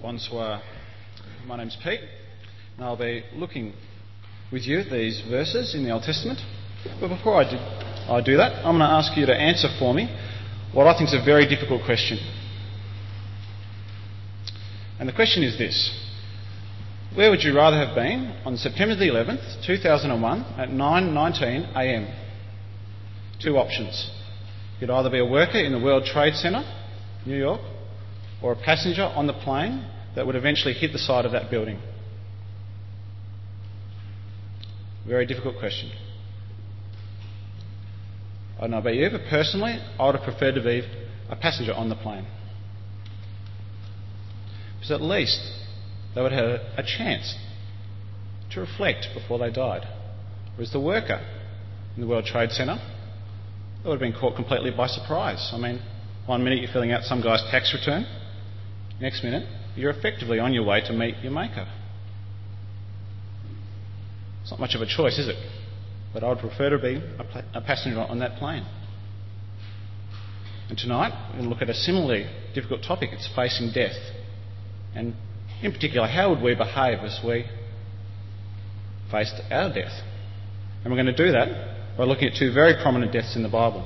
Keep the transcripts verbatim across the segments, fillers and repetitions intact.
Bonsoir. My name's Pete, and I'll be looking with you at these verses in the Old Testament. But before I do, I do that, I'm going to ask you to answer for me what I think is a very difficult question. And the question is this: where would you rather have been on September the eleventh, two thousand one at nine nineteen a m? Two options. You'd either be a worker in the World Trade Center, New York, or a passenger on the plane that would eventually hit the side of that building. Very difficult question. I don't know about you, but personally, I would have preferred to be a passenger on the plane. Because at least they would have a chance to reflect before they died. Whereas the worker in the World Trade Center, they would have been caught completely by surprise. I mean, one minute you're filling out some guy's tax return, next minute you're effectively on your way to meet your maker. It's not much of a choice, is it? But I would prefer to be a, pla- a passenger on that plane. And tonight we're going to look at a similarly difficult topic. It's facing death. And in particular, how would we behave as we faced our death? And we're going to do that by looking at two very prominent deaths in the Bible.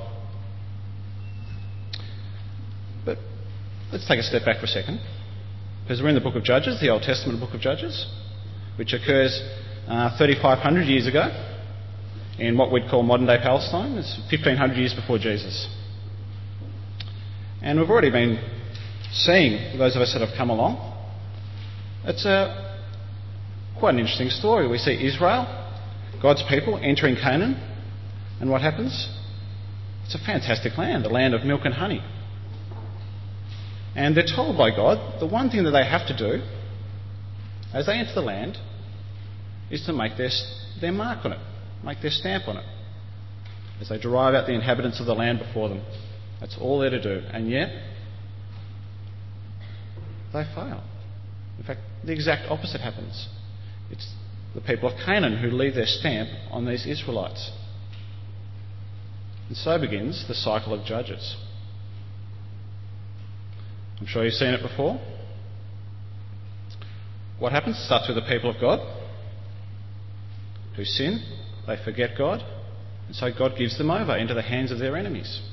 But let's take a step back for a second, because we're in the book of Judges, the Old Testament book of Judges, which occurs uh, thirty-five hundred years ago in what we'd call modern-day Palestine. It's fifteen hundred years before Jesus. And we've already been seeing, those of us that have come along, it's a, quite an interesting story. We see Israel, God's people, entering Canaan, and what happens? It's a fantastic land, the land of milk and honey. And they're told by God the one thing that they have to do as they enter the land is to make their, their mark on it, make their stamp on it, as they drive out the inhabitants of the land before them. That's all they're to do. And yet, they fail. In fact, the exact opposite happens. It's the people of Canaan who leave their stamp on these Israelites. And so begins the cycle of Judges. I'm sure you've seen it before. What happens? It starts with the people of God who sin, they forget God, and so God gives them over into the hands of their enemies.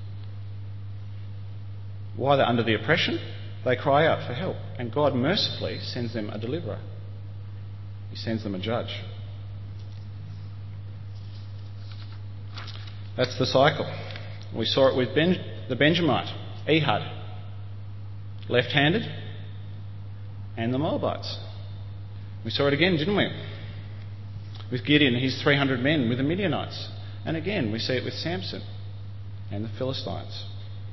While they're under the oppression, they cry out for help, and God mercifully sends them a deliverer. He sends them a judge. That's the cycle. We saw it with ben, the Benjamite, Ehud, left-handed, and the Moabites. We saw it again, didn't we? With Gideon and his three hundred men with the Midianites. And again, we see it with Samson and the Philistines.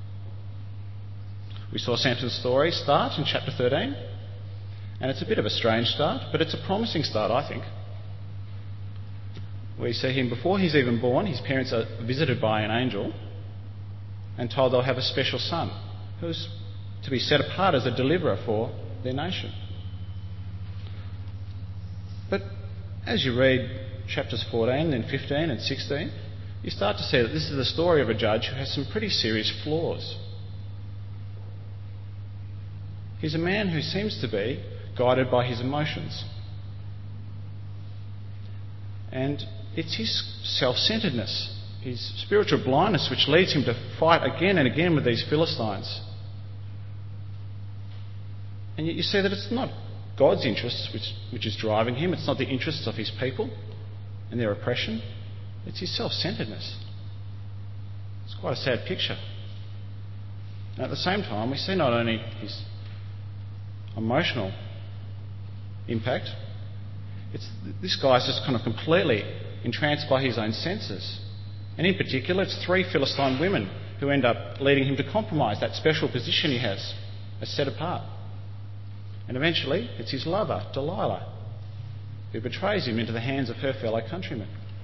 We saw Samson's story start in chapter thirteen, and it's a bit of a strange start, but it's a promising start, I think. We see him before he's even born. His parents are visited by an angel and told they'll have a special son who's to be set apart as a deliverer for their nation. But as you read chapters fourteen, then fifteen and sixteen, you start to see that this is the story of a judge who has some pretty serious flaws. He's a man who seems to be guided by his emotions. And it's his self-centeredness, his spiritual blindness, which leads him to fight again and again with these Philistines. And yet you see that it's not God's interests which, which is driving him. It's not the interests of his people and their oppression. It's his self-centeredness. It's quite a sad picture. And at the same time, we see not only his emotional impact, it's this guy's just kind of completely entranced by his own senses. And in particular, it's three Philistine women who end up leading him to compromise that special position he has as set apart. And eventually, it's his lover, Delilah, who betrays him into the hands of her fellow countrymen.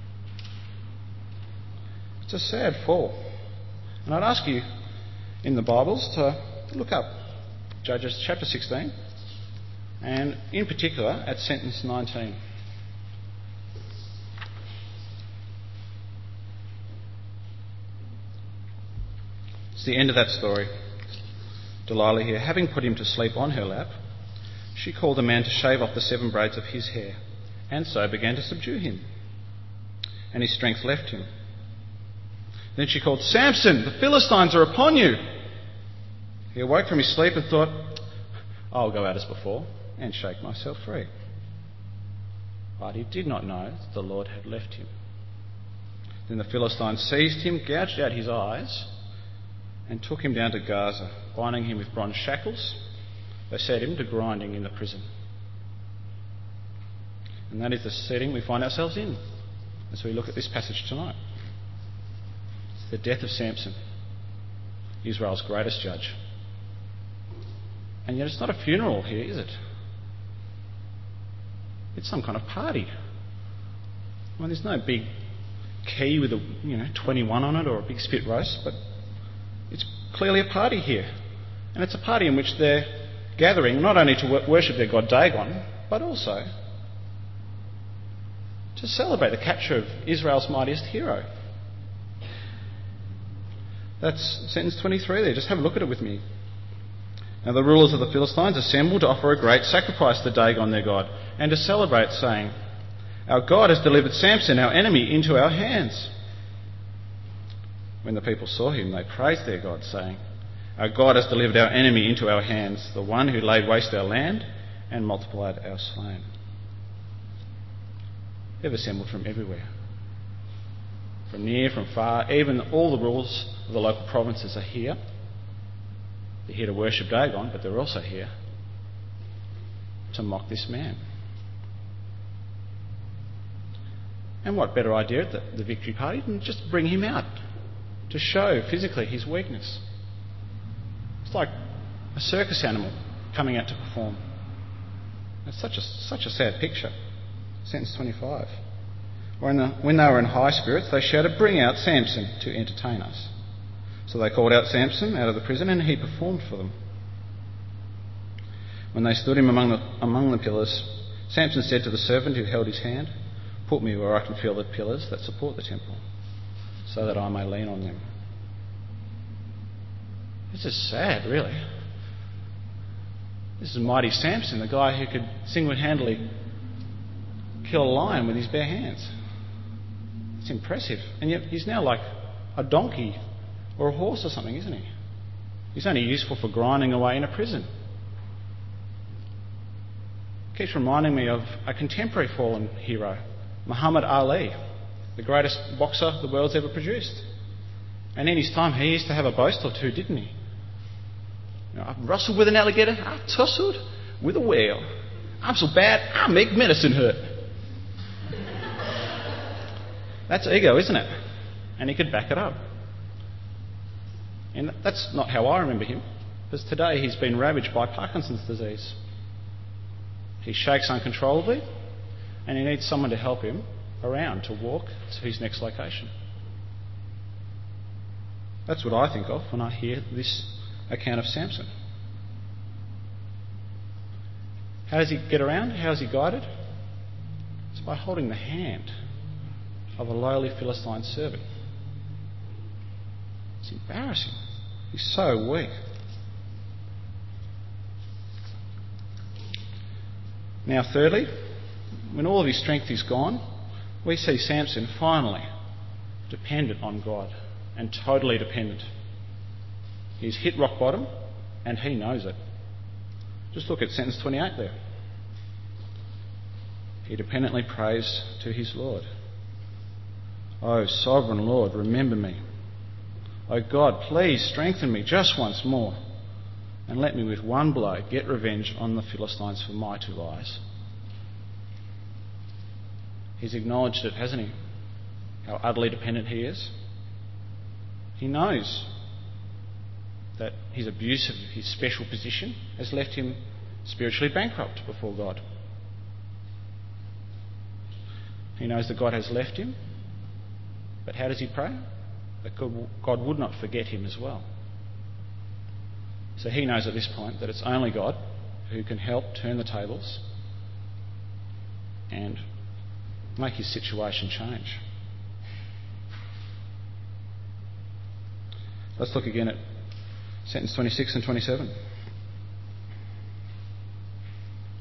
It's a sad fall. And I'd ask you in the Bibles to look up Judges chapter sixteen, and in particular at sentence nineteen. It's the end of that story. Delilah here, having put him to sleep on her lap, she called a man to shave off the seven braids of his hair, and so began to subdue him. And his strength left him. Then she called, "Samson, the Philistines are upon you!" He awoke from his sleep and thought, "I'll go out as before and shake myself free." But he did not know that the Lord had left him. Then the Philistines seized him, gouged out his eyes, and took him down to Gaza, binding him with bronze shackles. They set him to grinding in the prison. And that is the setting we find ourselves in as we look at this passage tonight. It's the death of Samson, Israel's greatest judge. And yet it's not a funeral here, is it? It's some kind of party. I mean, there's no big key with a you know twenty-one on it or a big spit roast, but it's clearly a party here. And it's a party in which they're gathering not only to worship their god Dagon, but also to celebrate the capture of Israel's mightiest hero. That's sentence twenty-three there. Just have a look at it with me. Now the rulers of the Philistines assembled to offer a great sacrifice to Dagon their god, and to celebrate, saying, "Our God has delivered Samson, our enemy, into our hands." When the people saw him, they praised their God, saying, "Our God has delivered our enemy into our hands, the one who laid waste our land and multiplied our slain." They've assembled from everywhere. From near, from far, even all the rulers of the local provinces are here. They're here to worship Dagon, but they're also here to mock this man. And what better idea at the, the victory party than just bring him out to show physically his weakness. It's like a circus animal coming out to perform. It's such a, such a sad picture. Sentence twenty-five. When, the, when they were in high spirits, they shouted, "Bring out Samson to entertain us." So they called out Samson out of the prison, and he performed for them. When they stood him among the, among the pillars, Samson said to the servant who held his hand, "Put me where I can feel the pillars that support the temple, so that I may lean on them." This is sad, really. This is mighty Samson, the guy who could single-handedly kill a lion with his bare hands. It's impressive. And yet he's now like a donkey or a horse or something, isn't he? He's only useful for grinding away in a prison. It keeps reminding me of a contemporary fallen hero, Muhammad Ali, the greatest boxer the world's ever produced. And in his time, he used to have a boast or two, didn't he? You know, "I've wrestled with an alligator, I've tussled with a whale. I'm so bad, I make medicine hurt." That's ego, isn't it? And he could back it up. And that's not how I remember him, because today he's been ravaged by Parkinson's disease. He shakes uncontrollably, and he needs someone to help him around to walk to his next location. That's what I think of when I hear this account of Samson. How does he get around? How is he guided? It's by holding the hand of a lowly Philistine servant. It's embarrassing. He's so weak. Now, thirdly, when all of his strength is gone, we see Samson finally dependent on God and totally dependent. He's hit rock bottom and he knows it. Just look at sentence twenty-eight there. He dependently prays to his Lord. "O sovereign Lord, remember me. O God, please strengthen me just once more, and let me with one blow get revenge on the Philistines for my two lies." He's acknowledged it, hasn't he? How utterly dependent he is. He knows that his abuse of his special position has left him spiritually bankrupt before God. He knows that God has left him, but how does he pray? That God would not forget him as well. So he knows at this point that it's only God who can help turn the tables and make his situation change. Let's look again at sentence twenty-six and twenty-seven.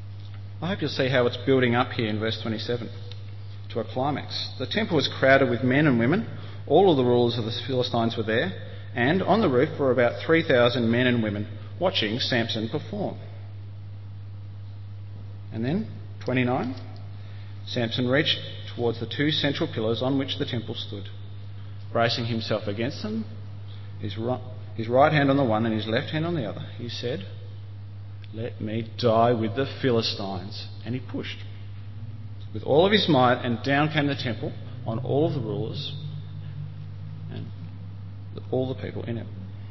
I hope you'll see how it's building up here in verse twenty-seven to a climax. The temple was crowded with men and women. All of the rulers of the Philistines were there, and on the roof were about three thousand men and women watching Samson perform. And then, twenty-nine, Samson reached towards the two central pillars on which the temple stood. Bracing himself against them, his right, his right hand on the one and his left hand on the other, he said, "Let me die with the Philistines." And he pushed with all of his might, and down came the temple on all of the rulers and all the people in it.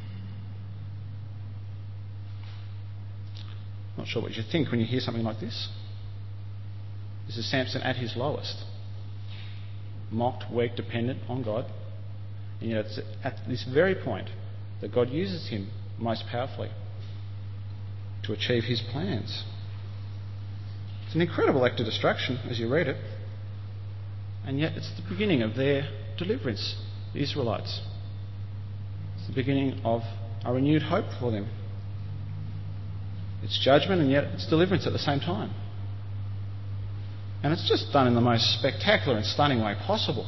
Not sure what you think when you hear something like this. This is Samson at his lowest. Mocked, weak, dependent on God. And yet it's at this very point that God uses him most powerfully to achieve his plans. It's an incredible act of destruction as you read it. And yet it's the beginning of their deliverance, the Israelites. It's the beginning of a renewed hope for them. It's judgment and yet it's deliverance at the same time. And it's just done in the most spectacular and stunning way possible.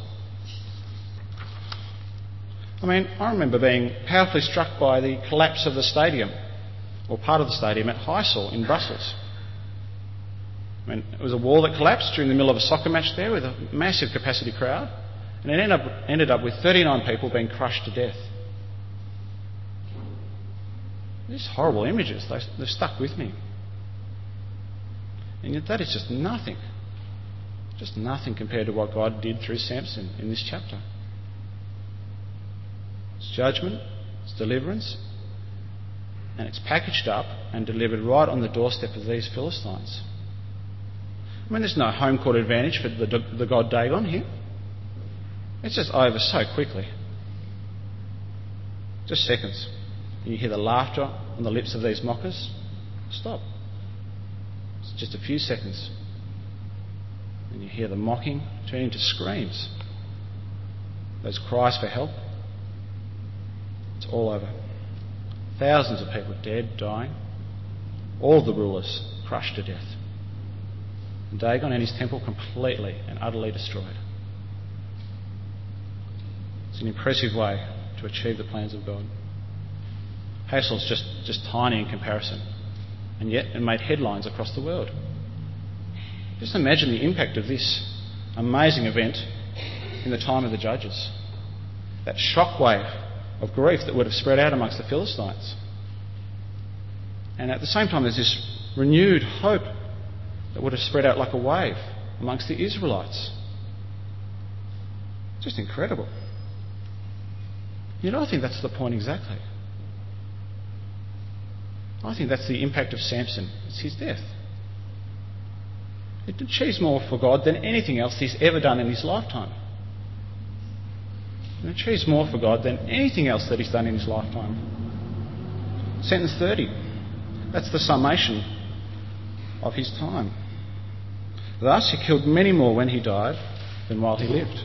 I mean, I remember being powerfully struck by the collapse of the stadium, or part of the stadium at Heysel in Brussels. I mean, it was a wall that collapsed during the middle of a soccer match there with a massive capacity crowd, and it ended up, ended up with thirty-nine people being crushed to death. These horrible images, they, they've stuck with me. And yet that is just nothing. Just nothing compared to what God did through Samson in this chapter. It's judgment, it's deliverance, and it's packaged up and delivered right on the doorstep of these Philistines. I mean, there's no home court advantage for the, the god Dagon here. It's just over so quickly. Just seconds. And you hear the laughter on the lips of these mockers. Stop. It's just a few seconds. And you hear the mocking turn into screams. Those cries for help. It's all over. Thousands of people dead, dying. All the rulers crushed to death. And Dagon and his temple completely and utterly destroyed. It's an impressive way to achieve the plans of God. Heisel's just, just tiny in comparison, and yet it made headlines across the world. Just imagine the impact of this amazing event in the time of the judges. That shockwave of grief that would have spread out amongst the Philistines. And at the same time, there's this renewed hope that would have spread out like a wave amongst the Israelites. Just incredible. You know, I think that's the point exactly. I think that's the impact of Samson. It's his death. It achieves more for God than anything else he's ever done in his lifetime. It achieves more for God than anything else that he's done in his lifetime. Sentence thirty. That's the summation of his time. Thus he killed many more when he died than while he lived.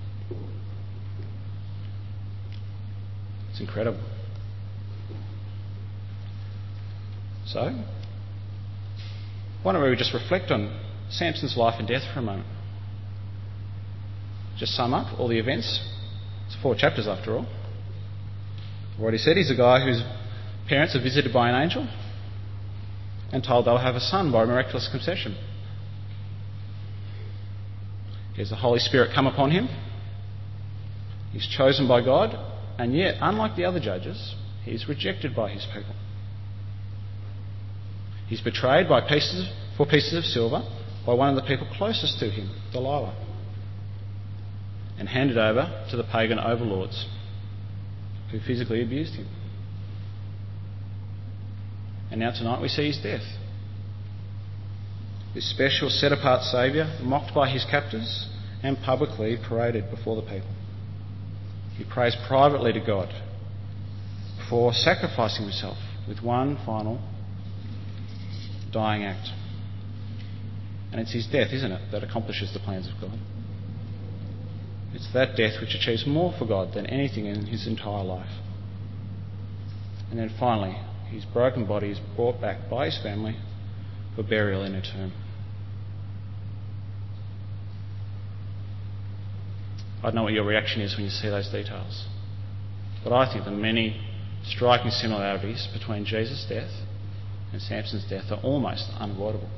It's incredible. So, why don't we just reflect on Samson's life and death for a moment? Just sum up all the events. It's four chapters after all. I've already said he's a guy whose parents are visited by an angel and told they'll have a son by a miraculous conception. He has the Holy Spirit come upon him. He's chosen by God, and yet, unlike the other judges, he's rejected by his people. He's betrayed by pieces, for pieces of silver by one of the people closest to him, Delilah, and handed over to the pagan overlords who physically abused him. And now tonight we see his death. This special set-apart saviour, mocked by his captors and publicly paraded before the people. He prays privately to God before sacrificing himself with one final dying act. And it's his death, isn't it, that accomplishes the plans of God. It's that death which achieves more for God than anything in his entire life. And then finally, his broken body is brought back by his family for burial in a tomb. I don't know what your reaction is when you see those details. But I think the many striking similarities between Jesus' death and Samson's death are almost unavoidable.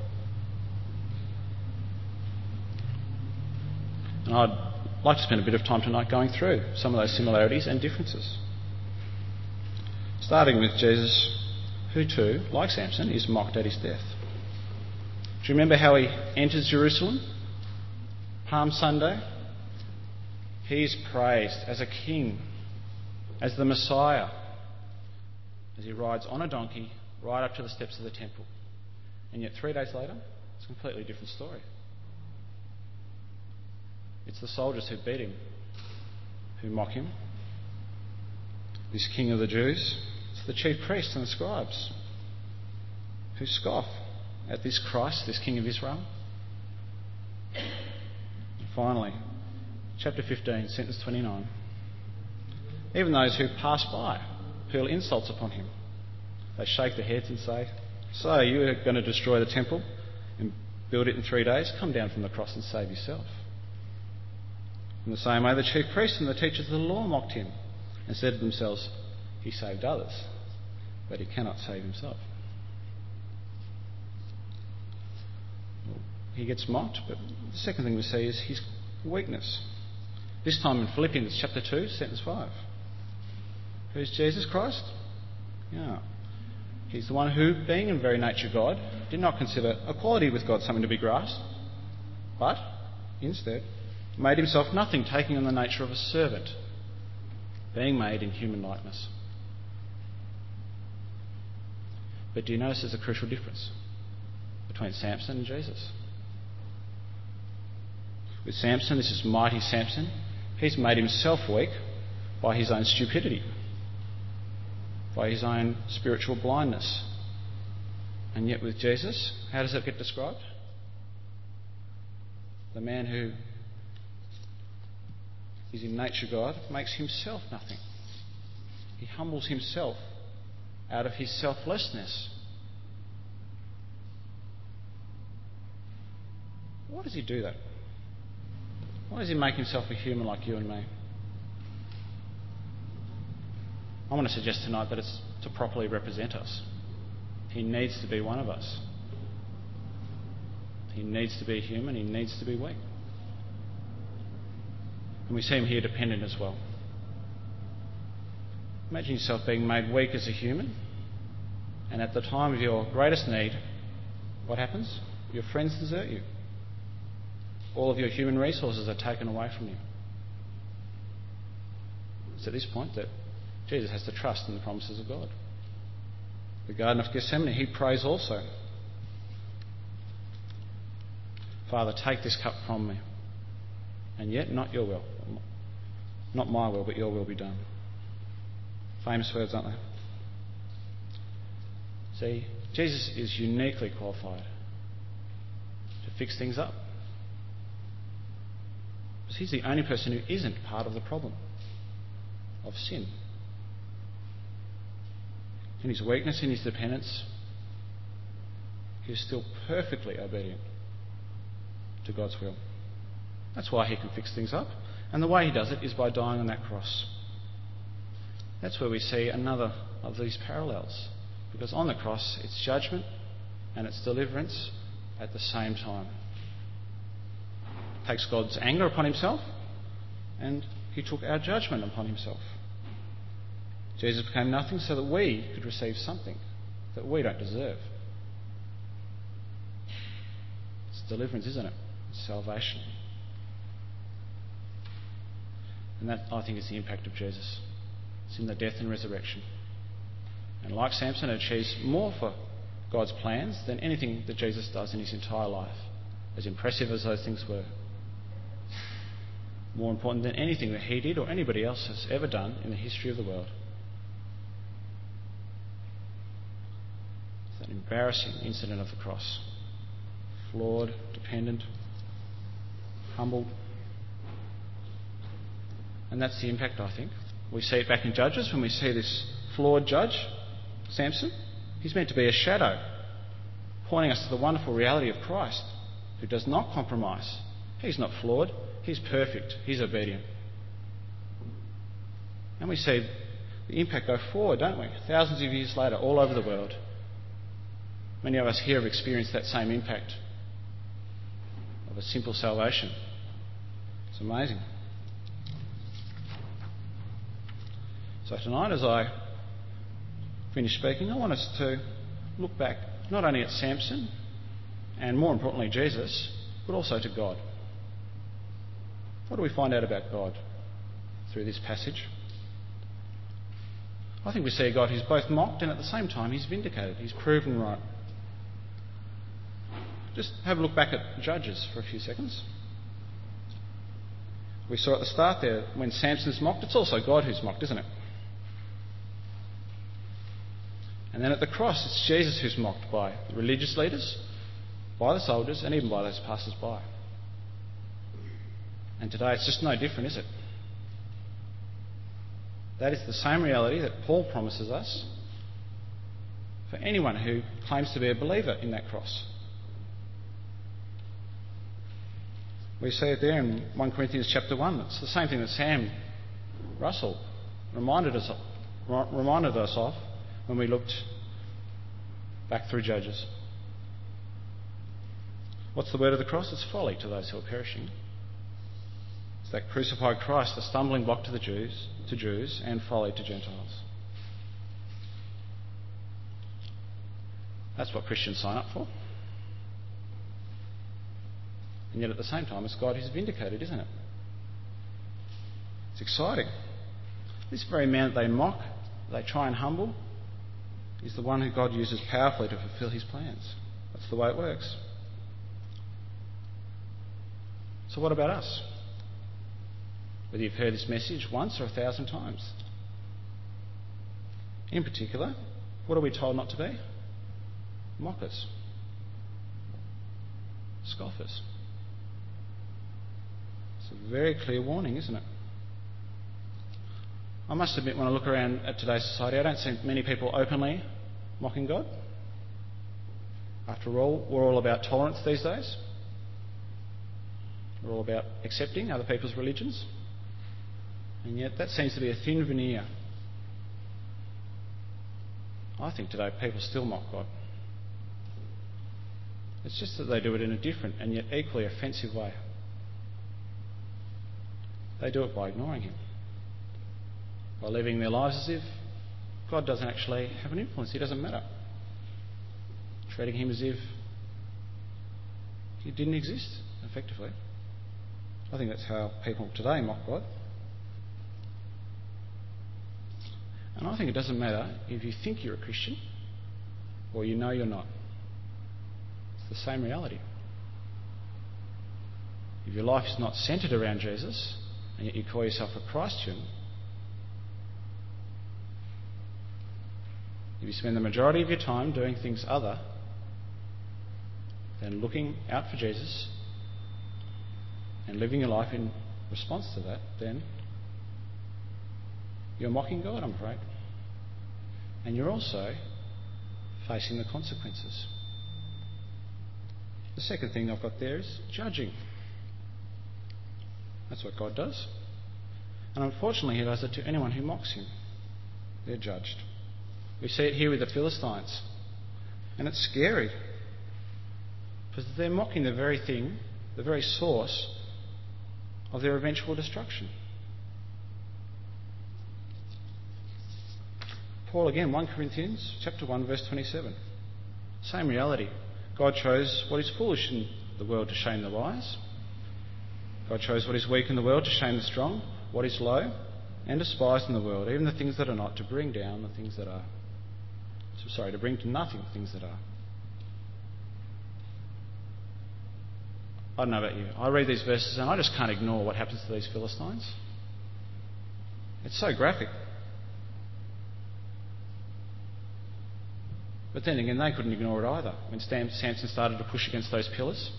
And I'd like to spend a bit of time tonight going through some of those similarities and differences. Starting with Jesus, who too, like Samson, is mocked at his death. Do you remember how he enters Jerusalem? Palm Sunday. He is praised as a king, as the Messiah, as he rides on a donkey right up to the steps of the temple. And yet three days later, it's a completely different story. It's the soldiers who beat him, who mock him. This king of the Jews, it's the chief priests and the scribes who scoff at this Christ, this king of Israel. And finally, chapter fifteen, sentence twenty-nine. Even those who pass by hurl insults upon him. They shake their heads and say, "So you are going to destroy the temple and build it in three days? Come down from the cross and save yourself." In the same way, the chief priests and the teachers of the law mocked him and said to themselves, "He saved others, but he cannot save himself." Well, he gets mocked, but the second thing we see is his weakness. This time in Philippians chapter two, sentence five. Who's Jesus Christ? Yeah. He's the one who, being in very nature God, did not consider equality with God something to be grasped, but instead made himself nothing, taking on the nature of a servant, being made in human likeness. But do you notice there's a crucial difference between Samson and Jesus? With Samson, this is mighty Samson. He's made himself weak by his own stupidity, by his own spiritual blindness. And yet with Jesus, how does it get described? The man who is in nature God makes himself nothing. He humbles himself out of his selflessness. Why does he do that? Why does he make himself a human like you and me? I want to suggest tonight that it's to properly represent us. He needs to be one of us. He needs to be human. He needs to be weak. And we see him here dependent as well. Imagine yourself being made weak as a human, and at the time of your greatest need, what happens? Your friends desert you. All of your human resources are taken away from you. It's at this point that Jesus has to trust in the promises of God. The Garden of Gethsemane, he prays also, "Father, take this cup from me, and yet not your will, not my will, but your will be done." Famous words, aren't they? See, Jesus is uniquely qualified to fix things up, because he's the only person who isn't part of the problem of sin. In his weakness, in his dependence, he is still perfectly obedient to God's will. That's why he can fix things up. And the way he does it is by dying on that cross. That's where we see another of these parallels. Because on the cross, it's judgment and it's deliverance at the same time. He takes God's anger upon himself, and he took our judgment upon himself. Jesus became nothing so that we could receive something that we don't deserve. It's deliverance, isn't it? It's salvation. And that, I think, is the impact of Jesus. It's in the death and resurrection. And like Samson, it achieves more for God's plans than anything that Jesus does in his entire life, as impressive as those things were. More important than anything that he did or anybody else has ever done in the history of the world. It's that embarrassing incident of the cross. Flawed, dependent, humbled. And that's the impact, I think. We see it back in Judges when we see this flawed judge, Samson. He's meant to be a shadow, pointing us to the wonderful reality of Christ, who does not compromise, He's not flawed. He's perfect. He's obedient. And we see the impact go forward, don't we? Thousands of years later, all over the world. Many of us here have experienced that same impact of a simple salvation. It's amazing. So tonight, as I finish speaking, I want us to look back not only at Samson and, more importantly, Jesus, but also to God. What do we find out about God through this passage? I think we see a God who's both mocked and at the same time he's vindicated. He's proven right. Just have a look back at Judges for a few seconds. We saw at the start there, when Samson's mocked, it's also God who's mocked, isn't it? And then at the cross, it's Jesus who's mocked by the religious leaders, by the soldiers, and even by those passers-by. And today it's just no different, is it? That is the same reality that Paul promises us for anyone who claims to be a believer in that cross. We see it there in First Corinthians chapter one. It's the same thing that Sam Russell reminded us of, reminded us of when we looked back through Judges. What's the word of the cross? It's folly to those who are perishing. It's that crucified Christ, a stumbling block to the Jews, to Jews, and folly to Gentiles. That's what Christians sign up for. And yet at the same time, it's God who's vindicated, isn't it? It's exciting. This very man that they mock, they try and humble, is the one who God uses powerfully to fulfill his plans. That's the way it works. So what about us? Whether you've heard this message once or a thousand times. In particular, what are we told not to be? Mockers. Scoffers. It's a very clear warning, isn't it? I must admit, when I look around at today's society, I don't see many people openly mocking God. After all, we're all about tolerance these days. We're all about accepting other people's religions. And yet that seems to be a thin veneer. I think today people still mock God. It's just that they do it in a different and yet equally offensive way. They do it by ignoring him, by living their lives as if God doesn't actually have an influence. He doesn't matter. Treating him as if he didn't exist, effectively. I think that's how people today mock God. And I think it doesn't matter if you think you're a Christian or you know you're not. It's the same reality. If your life is not centred around Jesus, and yet you call yourself a Christian, if you spend the majority of your time doing things other than looking out for Jesus and living your life in response to that, then you're mocking God, I'm afraid. And you're also facing the consequences. The second thing I've got there is judging. That's what God does. And unfortunately, he does it to anyone who mocks him. They're judged. We see it here with the Philistines. And it's scary. Because they're mocking the very thing, the very source of their eventual destruction. Paul again, First Corinthians chapter one, verse twenty-seven. Same reality. God chose what is foolish in the world to shame the wise. God chose what is weak in the world to shame the strong, what is low and despised in the world, even the things that are not, to bring down the things that are. Sorry, to bring to nothing the things that are. I don't know about you. I read these verses and I just can't ignore what happens to these Philistines. It's so graphic. But then again, they couldn't ignore it either when Samson started to push against those pillars.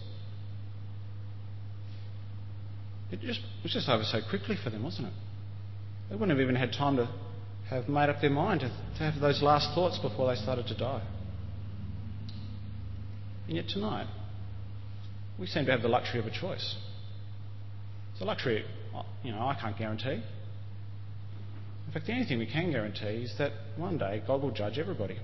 It just it was just over so quickly for them, wasn't it? They wouldn't have even had time to have made up their mind to, to have those last thoughts before they started to die. And yet tonight, we seem to have the luxury of a choice. It's a luxury, you know, I can't guarantee. In fact, the only thing we can guarantee is that one day God will judge everybody.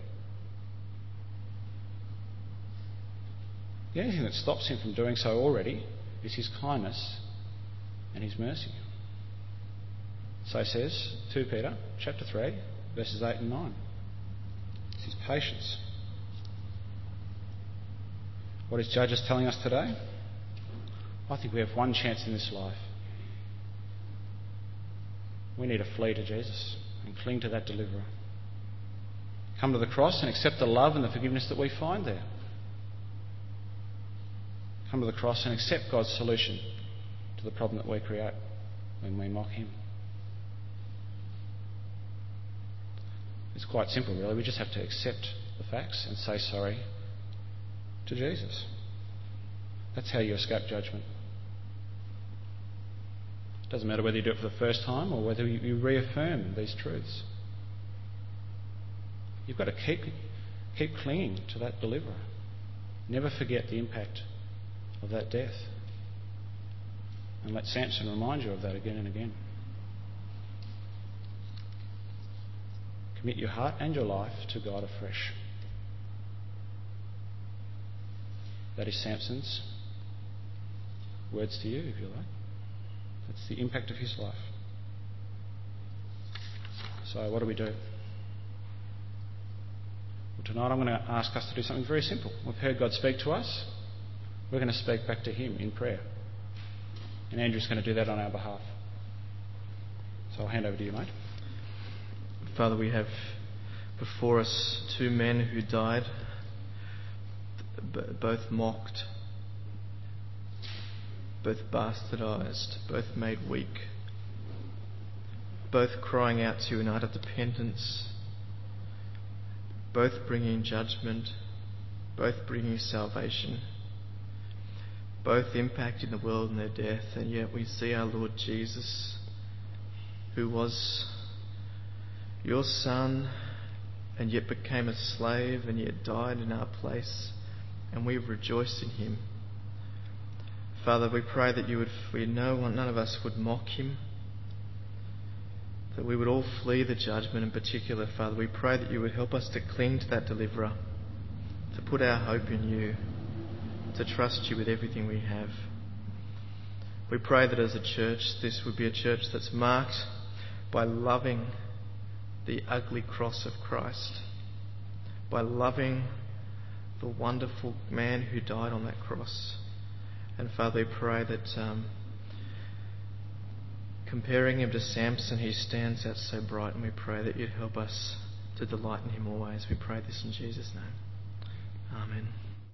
The only thing that stops him from doing so already is his kindness and his mercy. So says Second Peter chapter three, verses eight and nine. It's his patience. What is Judges telling us today? I think we have one chance in this life. We need to flee to Jesus and cling to that deliverer. Come to the cross and accept the love and the forgiveness that we find there. Come to the cross and accept God's solution to the problem that we create when we mock him. It's quite simple, really. We just have to accept the facts and say sorry to Jesus. That's how you escape judgment. It doesn't matter whether you do it for the first time or whether you reaffirm these truths. You've got to keep, keep clinging to that deliverer. Never forget the impact of that death. And let Samson remind you of that again and again. Commit your heart and your life to God afresh. That is Samson's words to you, if you like. That's the impact of his life. So what do we do? Well, tonight I'm going to ask us to do something very simple. We've heard God speak to us. We're going to speak back to him in prayer. And Andrew's going to do that on our behalf. So I'll hand over to you, mate. Father, we have before us two men who died, b- both mocked, both bastardised, both made weak, both crying out to you in utter dependence, both bringing judgment, both bringing salvation, both impacting the world in their death. And yet we see our Lord Jesus, who was your Son and yet became a slave and yet died in our place, and we rejoice in him. Father, we pray that you would, we know none of us would mock him, that we would all flee the judgment in particular. Father, we pray that you would help us to cling to that deliverer, to put our hope in you, to trust you with everything we have. We pray that as a church, this would be a church that's marked by loving the ugly cross of Christ, by loving the wonderful man who died on that cross. And Father, we pray that um, comparing him to Samson, he stands out so bright, and we pray that you'd help us to delight in him always. We pray this in Jesus' name. Amen.